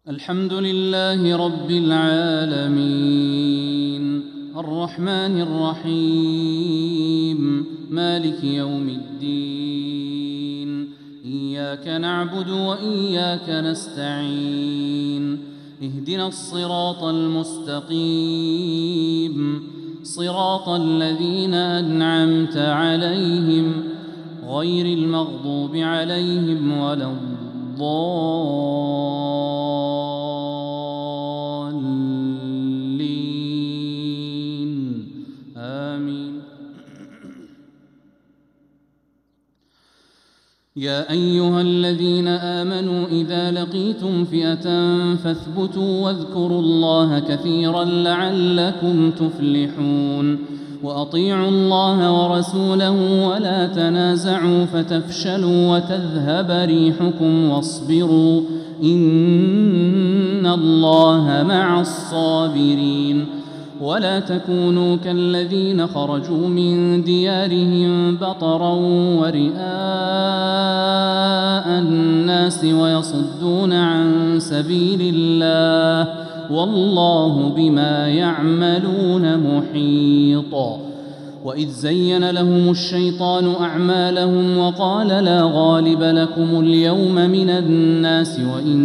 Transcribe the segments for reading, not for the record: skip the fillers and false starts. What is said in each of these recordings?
الحمد لله رب العالمين الرحمن الرحيم مالك يوم الدين إياك نعبد وإياك نستعين اهدنا الصراط المستقيم صراط الذين أنعمت عليهم غير المغضوب عليهم ولا الضالين آمين. يا أيها الذين آمنوا إذا لقيتم فئة فاثبتوا واذكروا الله كثيرا لعلكم تفلحون وأطيعوا الله ورسوله ولا تنازعوا فتفشلوا وتذهب ريحكم واصبروا إن الله مع الصابرين. ولا تكونوا كالذين خرجوا من ديارهم بطرا ورئاء الناس ويصدون عن سبيل الله والله بما يعملون محيط. وإذ زين لهم الشيطان أعمالهم وقال لا غالب لكم اليوم من الناس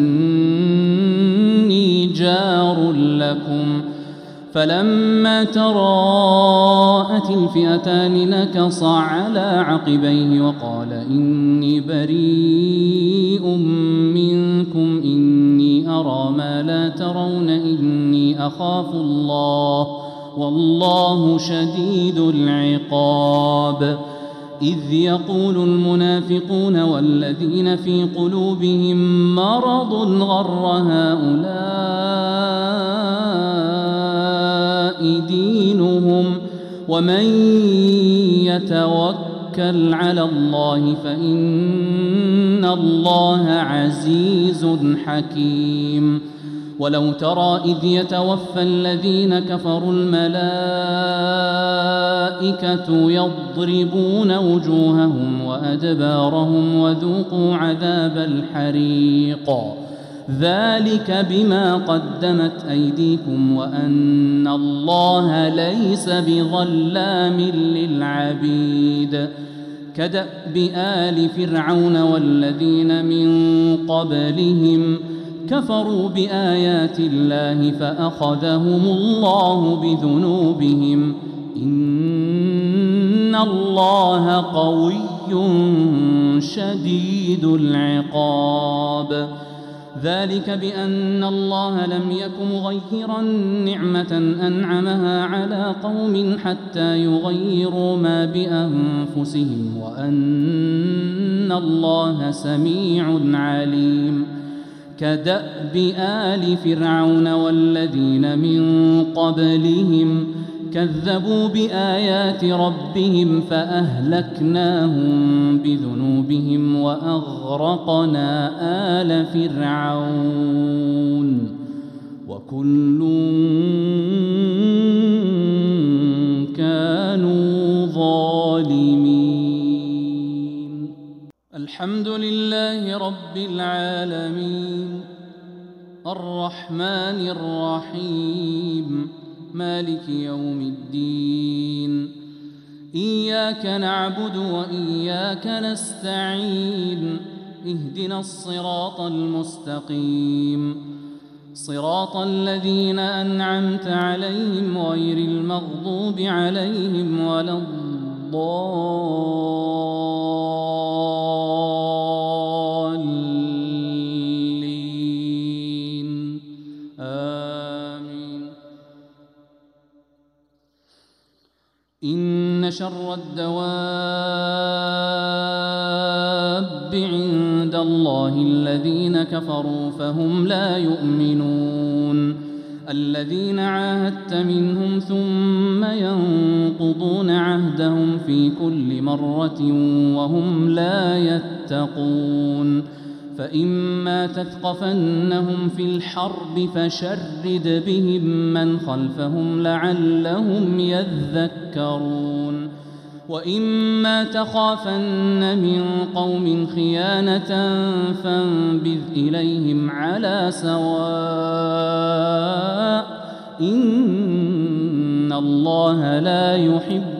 وإني جار لكم فلما تراءت الفئتان نكص على عقبيه وقال إني بريء منكم إني أرى ما لا ترون إني أخاف الله والله شديد العقاب. إذ يقول المنافقون والذين في قلوبهم مرض غر هؤلاء دينهم ومن يتوكل على الله فإن الله عزيز حكيم. ولو ترى إذ يتوفى الذين كفروا الملائكة يضربون وجوههم وأدبارهم وذوقوا عذاب الحريق ذلك بما قدمت أيديكم وأن الله ليس بظلام للعبيد. كدأب آل فرعون والذين من قبلهم كفروا بآيات الله فأخذهم الله بذنوبهم إن الله قوي شديد العقاب. ذلك بأن الله لم يك مغيرا نعمة أنعمها على قوم حتى يغيروا ما بأنفسهم وأن الله سميع عليم. كدأب آل فرعون والذين من قبلهم كذبوا بآيات ربهم فأهلكناهم بذنوبهم وأغرقنا آل فرعون وكل كانوا ظالمين. الحمد لله رب العالمين الرحمن الرحيم مالك يوم الدين إياك نعبد وإياك نستعين اهدنا الصراط المستقيم صراط الذين أنعمت عليهم غير المغضوب عليهم ولا الضالين آمين. إن شر الدواب عند الله الذين كفروا فهم لا يؤمنون الذين عاهدت منهم ثم ينقضون عهدهم في كل مرة وهم لا يتقون. فإما تثقفنهم في الحرب فشرد بهم من خلفهم لعلهم يذكرون وإما تخافن من قوم خيانة فانبذ إليهم على سواء إن الله لا يحب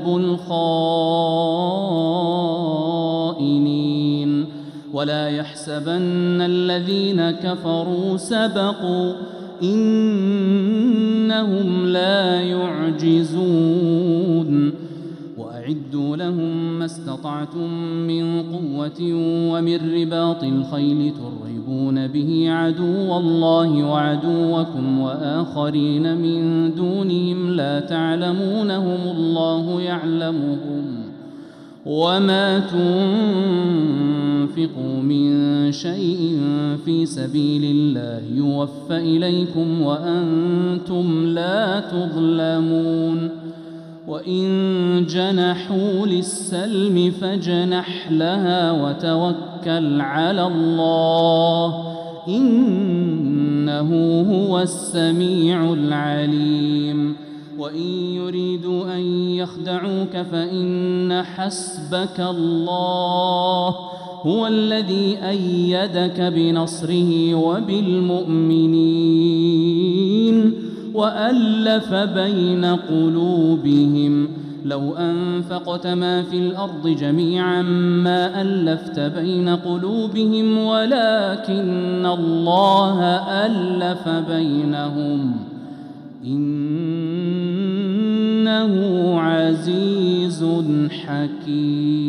الخائنين ولا يحسبن الذين كفروا سبقوا إنهم لا يعجزون وأعدوا لهم ما استطعتم من قوة ومن رباط الخيل ترهبون به عدو الله وعدوكم وآخرين من دونهم لا تعلمونهم الله يعلمهم وما تنفقوا من شيء في سبيل الله يوفى إليكم وأنتم لا تظلمون وإن جنحوا للسلم فاجنح لها وتوكل على الله إنه هو السميع العليم وإن يريدوا أن يخدعوك فإن حسبك الله هو الذي أيدك بنصره وبالمؤمنين وألف بين قلوبهم لو أنفقت ما في الأرض جميعا ما ألفت بين قلوبهم ولكن الله ألف بينهم إنه عزيز حكيم.